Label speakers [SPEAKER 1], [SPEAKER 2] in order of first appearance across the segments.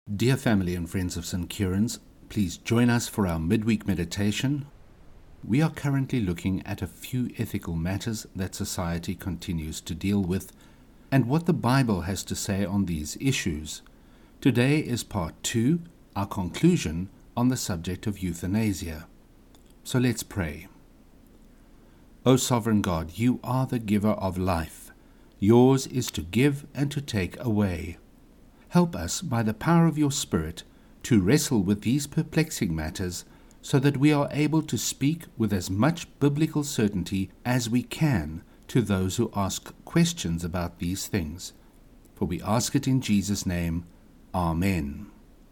[SPEAKER 1] Dear family and friends of St. Kieran's, please join us for our midweek meditation. We are currently looking at a few ethical matters that society continues to deal with and what the Bible has to say on these issues. Today is part 2, our conclusion on the subject of euthanasia. So let's pray. O sovereign God, you are the giver of life. Yours is to give and to take away. Help us by the power of your Spirit to wrestle with these perplexing matters so that we are able to speak with as much biblical certainty as we can to those who ask questions about these things. For we ask it in Jesus' name. Amen.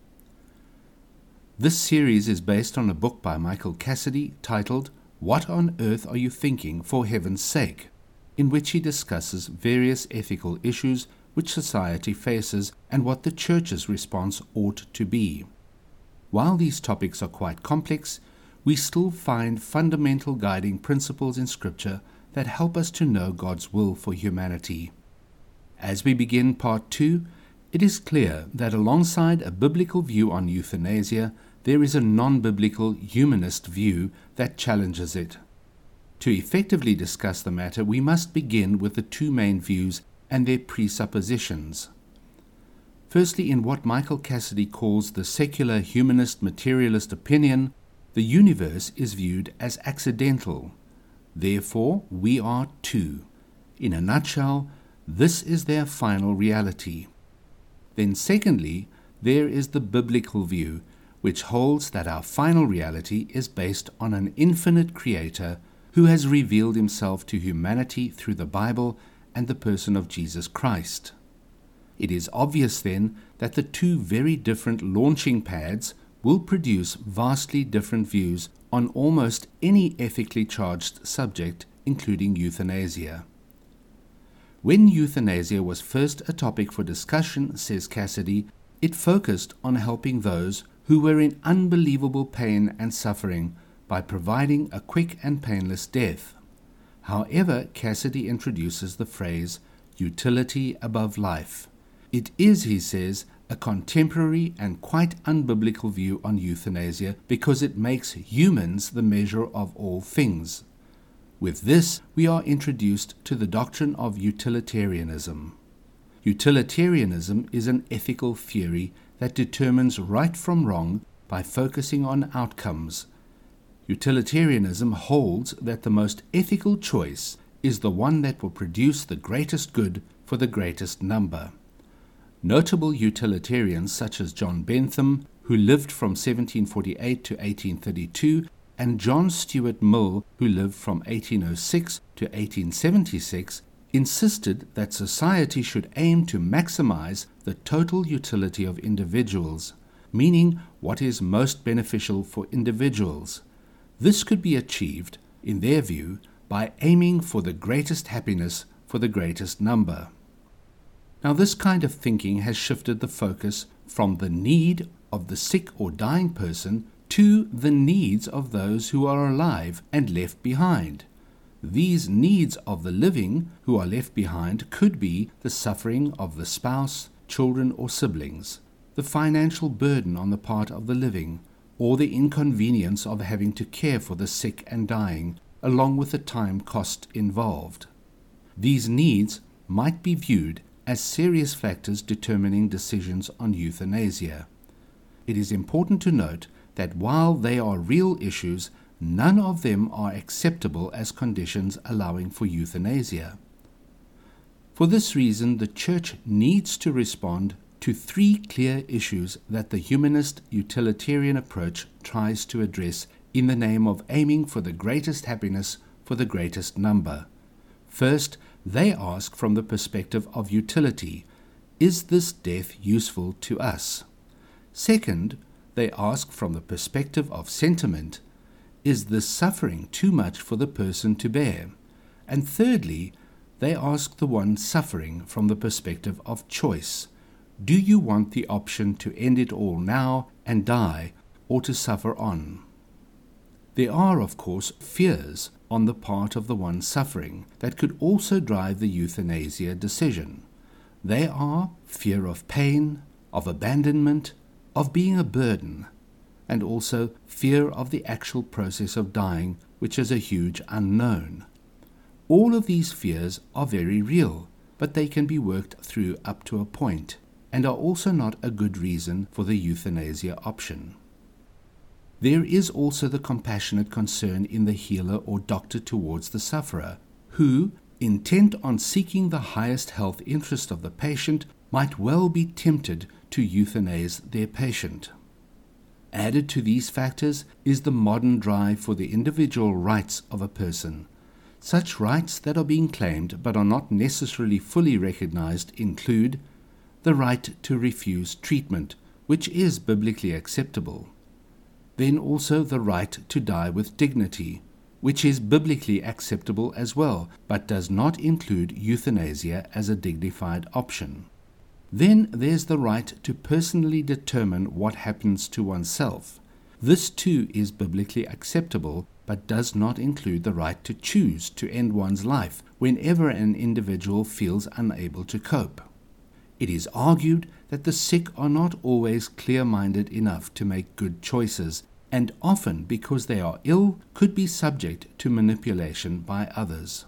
[SPEAKER 1] This series is based on a book by Michael Cassidy titled What on Earth Are You Thinking, for Heaven's Sake?, in which he discusses various ethical issues which society faces and what the Church's response ought to be. While these topics are quite complex, we still find fundamental guiding principles in Scripture that help us to know God's will for humanity. As we begin part 2, it is clear that alongside a biblical view on euthanasia, there is a non-biblical humanist view that challenges it. To effectively discuss the matter, we must begin with the two main views and their presuppositions. Firstly, in what Michael Cassidy calls the secular humanist materialist opinion, the universe is viewed as accidental. Therefore, we are too. In a nutshell, this is their final reality. Then secondly, there is the biblical view, which holds that our final reality is based on an infinite Creator who has revealed himself to humanity through the Bible and the person of Jesus Christ. It is obvious then that the two very different launching pads will produce vastly different views on almost any ethically charged subject, including euthanasia. When euthanasia was first a topic for discussion, says Cassidy, it focused on helping those who were in unbelievable pain and suffering by providing a quick and painless death. However, Cassidy introduces the phrase, utility above life. It is, he says, a contemporary and quite unbiblical view on euthanasia because it makes humans the measure of all things. With this, we are introduced to the doctrine of utilitarianism. Utilitarianism is an ethical theory that determines right from wrong by focusing on outcomes. Utilitarianism holds that the most ethical choice is the one that will produce the greatest good for the greatest number. Notable utilitarians such as John Bentham, who lived from 1748 to 1832, and John Stuart Mill, who lived from 1806 to 1876, insisted that society should aim to maximize the total utility of individuals, meaning what is most beneficial for individuals. This could be achieved, in their view, by aiming for the greatest happiness for the greatest number. Now, this kind of thinking has shifted the focus from the need of the sick or dying person to the needs of those who are alive and left behind. These needs of the living who are left behind could be the suffering of the spouse, children, or siblings, the financial burden on the part of the living, or the inconvenience of having to care for the sick and dying, along with the time cost involved. These needs might be viewed as serious factors determining decisions on euthanasia. It is important to note that while they are real issues, none of them are acceptable as conditions allowing for euthanasia. For this reason, the Church needs to respond to three clear issues that the humanist utilitarian approach tries to address in the name of aiming for the greatest happiness for the greatest number. First, they ask from the perspective of utility, is this death useful to us? Second, they ask from the perspective of sentiment, is this suffering too much for the person to bear? And thirdly, they ask the one suffering from the perspective of choice. Do you want the option to end it all now and die, or to suffer on? There are, of course, fears on the part of the one suffering that could also drive the euthanasia decision. They are fear of pain, of abandonment, of being a burden, and also fear of the actual process of dying, which is a huge unknown. All of these fears are very real, but they can be worked through up to a point, and are also not a good reason for the euthanasia option. There is also the compassionate concern in the healer or doctor towards the sufferer, who, intent on seeking the highest health interest of the patient, might well be tempted to euthanize their patient. Added to these factors is the modern drive for the individual rights of a person. Such rights that are being claimed but are not necessarily fully recognized include the right to refuse treatment, which is biblically acceptable. Then also the right to die with dignity, which is biblically acceptable as well, but does not include euthanasia as a dignified option. Then there's the right to personally determine what happens to oneself. This too is biblically acceptable, but does not include the right to choose to end one's life whenever an individual feels unable to cope. It is argued that the sick are not always clear-minded enough to make good choices, and often, because they are ill, could be subject to manipulation by others.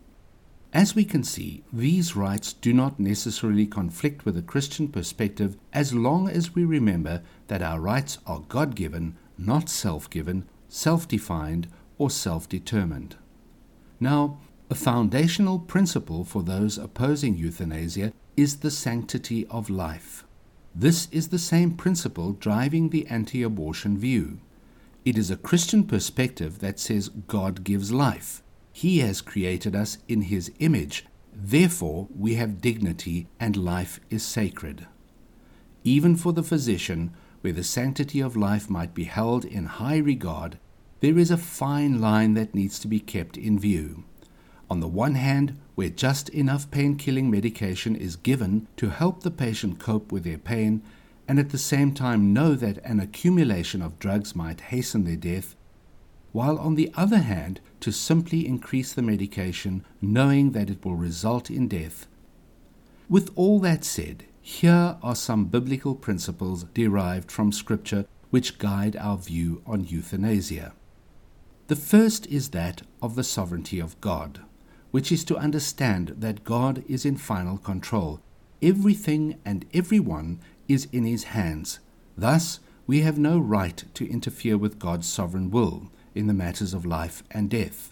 [SPEAKER 1] As we can see, these rights do not necessarily conflict with a Christian perspective as long as we remember that our rights are God-given, not self-given, self-defined, or self-determined. Now, a foundational principle for those opposing euthanasia is the sanctity of life. This is the same principle driving the anti-abortion view. It is a Christian perspective that says God gives life. He has created us in His image. Therefore, we have dignity and life is sacred. Even for the physician, where the sanctity of life might be held in high regard, there is a fine line that needs to be kept in view. On the one hand, where just enough pain-killing medication is given to help the patient cope with their pain, and at the same time know that an accumulation of drugs might hasten their death, while on the other hand, to simply increase the medication, knowing that it will result in death. With all that said, here are some biblical principles derived from Scripture which guide our view on euthanasia. The first is that of the sovereignty of God, which is to understand that God is in final control. Everything and everyone is in His hands. Thus, we have no right to interfere with God's sovereign will in the matters of life and death.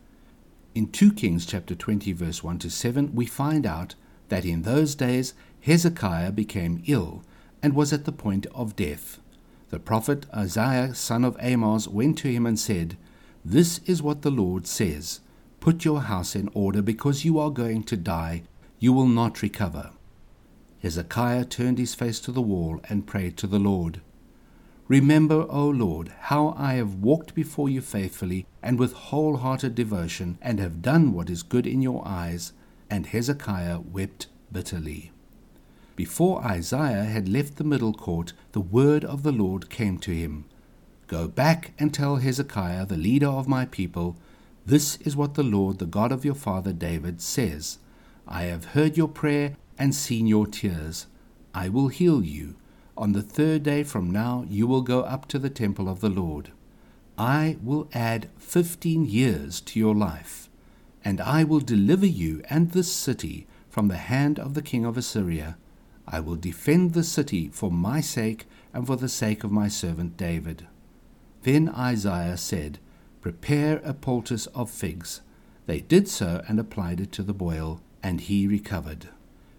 [SPEAKER 1] In 2 Kings chapter 20 verse 1-7, we find out that in those days Hezekiah became ill and was at the point of death. The prophet Isaiah, son of Amos, went to him and said, "This is what the Lord says, put your house in order because you are going to die, you will not recover." Hezekiah turned his face to the wall and prayed to the Lord. "Remember, O Lord, how I have walked before you faithfully and with wholehearted devotion, and have done what is good in your eyes." And Hezekiah wept bitterly. Before Isaiah had left the middle court, the word of the Lord came to him. "Go back and tell Hezekiah, the leader of my people, this is what the Lord, the God of your father David, says. I have heard your prayer and seen your tears. I will heal you. On the 3rd day from now you will go up to the temple of the Lord. I will add 15 years to your life, and I will deliver you and this city from the hand of the king of Assyria. I will defend the city for my sake and for the sake of my servant David." Then Isaiah said, "Prepare a poultice of figs." They did so and applied it to the boil, and he recovered.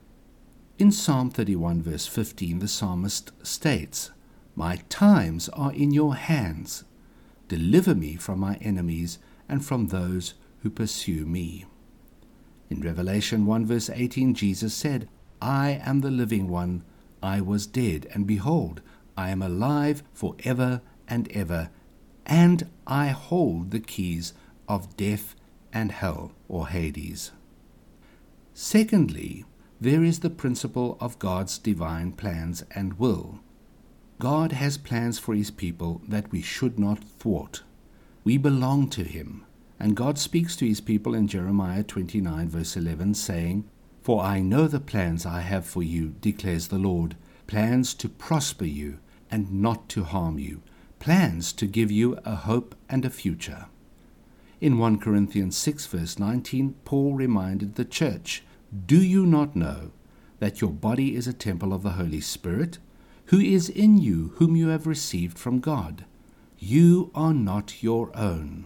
[SPEAKER 1] In Psalm 31 verse 15, the psalmist states, "My times are in your hands. Deliver me from my enemies and from those who pursue me." In Revelation 1 verse 18, Jesus said, "I am the living one. I was dead, and behold, I am alive forever and ever, and I hold the keys of death and hell," or Hades. Secondly, there is the principle of God's divine plans and will. God has plans for His people that we should not thwart. We belong to Him, and God speaks to His people in Jeremiah 29 verse 11, saying, "For I know the plans I have for you, declares the Lord, plans to prosper you and not to harm you, plans to give you a hope and a future. In 1 Corinthians 6 verse 19, Paul reminded the church, "Do you not know that your body is a temple of the Holy Spirit, who is in you, whom you have received from God? You are not your own."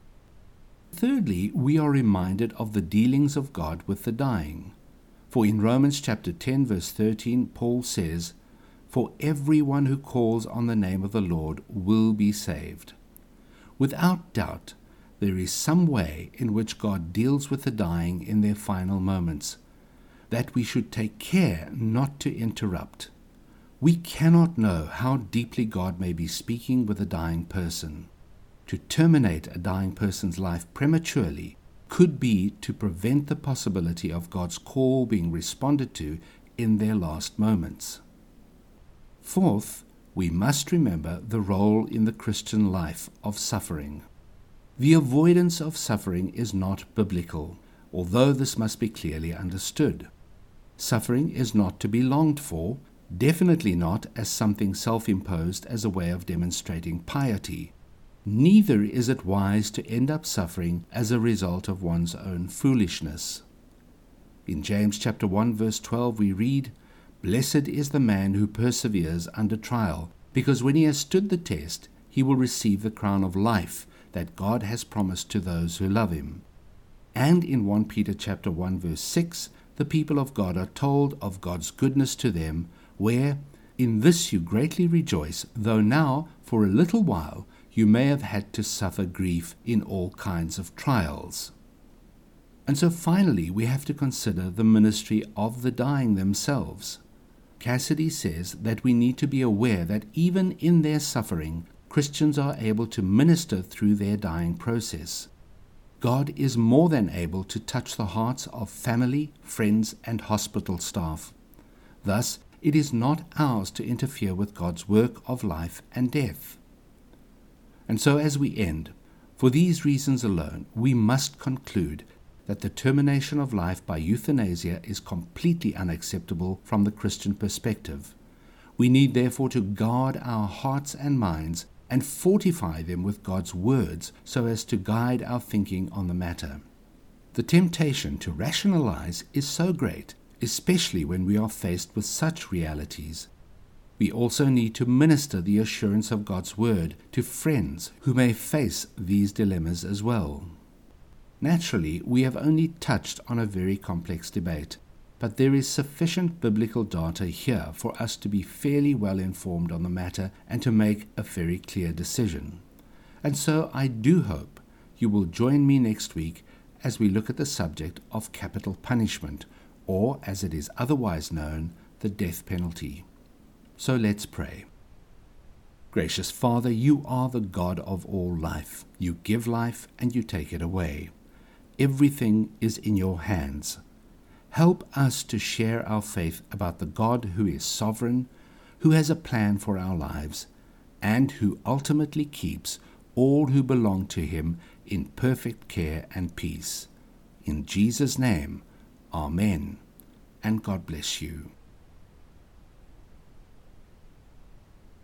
[SPEAKER 1] Thirdly, we are reminded of the dealings of God with the dying. For in Romans chapter 10 verse 13, Paul says, "For everyone who calls on the name of the Lord will be saved." Without doubt, there is some way in which God deals with the dying in their final moments, that we should take care not to interrupt. We cannot know how deeply God may be speaking with a dying person. To terminate a dying person's life prematurely could be to prevent the possibility of God's call being responded to in their last moments. Fourth, we must remember the role in the Christian life of suffering. The avoidance of suffering is not biblical, although this must be clearly understood. Suffering is not to be longed for, definitely not as something self-imposed as a way of demonstrating piety. Neither is it wise to end up suffering as a result of one's own foolishness. In James chapter 1 verse 12 we read, "Blessed is the man who perseveres under trial, because when he has stood the test, he will receive the crown of life that God has promised to those who love him." And in 1 Peter chapter 1 verse 6, the people of God are told of God's goodness to them, where, "In this you greatly rejoice, though now, for a little while, you may have had to suffer grief in all kinds of trials." And so finally, we have to consider the ministry of the dying themselves. Cassidy says that we need to be aware that even in their suffering, Christians are able to minister through their dying process. God is more than able to touch the hearts of family, friends, and hospital staff. Thus, it is not ours to interfere with God's work of life and death. And so as we end, for these reasons alone, we must conclude that the termination of life by euthanasia is completely unacceptable from the Christian perspective. We need therefore to guard our hearts and minds and fortify them with God's words so as to guide our thinking on the matter. The temptation to rationalize is so great, especially when we are faced with such realities. We also need to minister the assurance of God's word to friends who may face these dilemmas as well. Naturally, we have only touched on a very complex debate, but there is sufficient biblical data here for us to be fairly well informed on the matter and to make a very clear decision. And so I do hope you will join me next week as we look at the subject of capital punishment, or as it is otherwise known, the death penalty. So let's pray. Gracious Father, you are the God of all life. You give life and you take it away. Everything is in your hands. Help us to share our faith about the God who is sovereign, who has a plan for our lives, and who ultimately keeps all who belong to him in perfect care and peace. In Jesus' name, Amen, and God bless you.